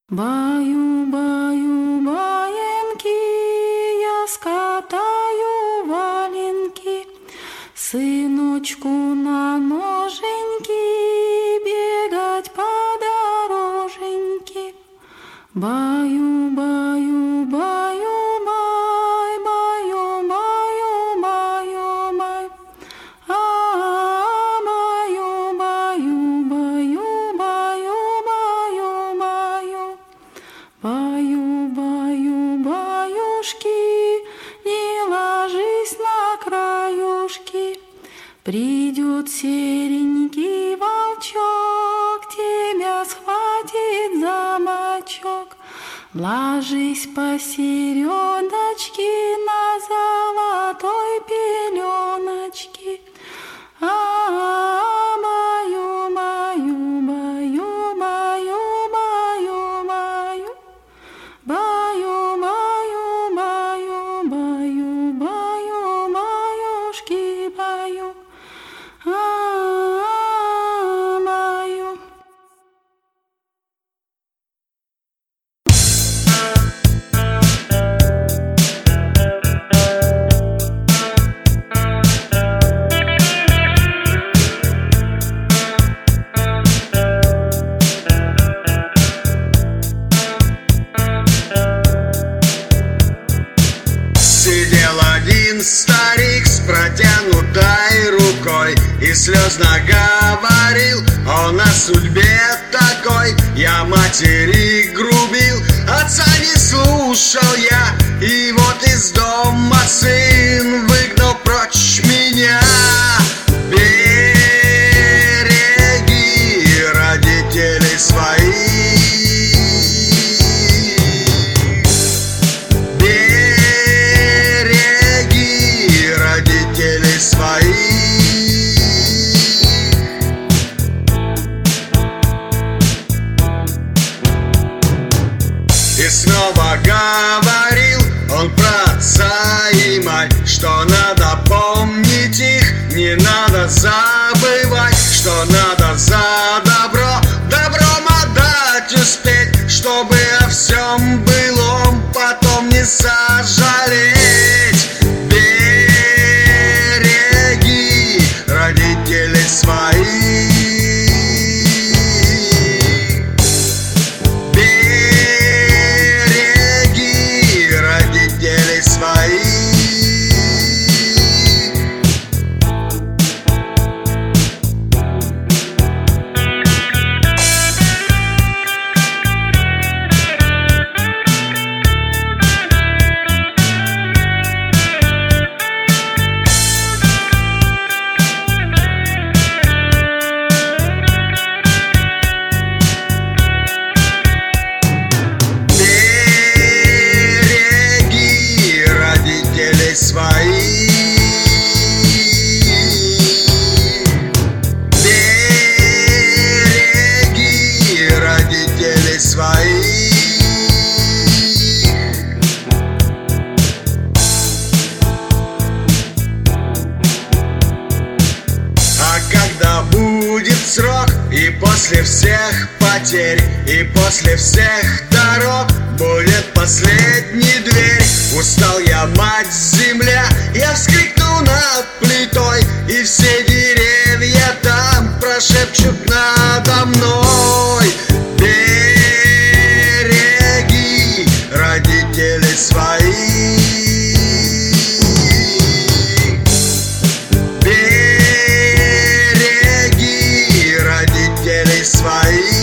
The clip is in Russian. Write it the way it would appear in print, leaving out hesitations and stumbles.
Баю-баю баинки, я скатаю валенки, сыночку на ноженьки бегать по дороженьке. Баю-баю, баю-бай, баю-баю, баю-бай. Баю-баю, баю-баю, баю-баю. Баю-баю, баюшки, не ложись на краюшки. Придет серенький волчок, тебя схватит за бочок. Ложись посередочке на золотой пеленочке. Баю-баю, баю-баю, баю-баю. Баю-баю, баю-баю, баю-баюшки, баю. Баю. Сидел один старик с протянутой рукой и слезно говорил он о судьбе такой. Я матери грубил, отца не слушал я, и вот из дома сын выгнал прочь меня. Береги родителей своих. И снова говорил он про отца и мать, что надо помнить их, не надо забывать, что надо за добро добром отдать успеть, чтобы о всем былом потом не сожалеть. Береги родителей своих. Береги родителей своих. А когда будет срок, и после всех потерь, и после всех дорог будет последняя дверь, устал я, мать земля, я вскрикну над плитой, и все деревья там прошепчут надо мной. Береги родителей своих. Береги родителей своих.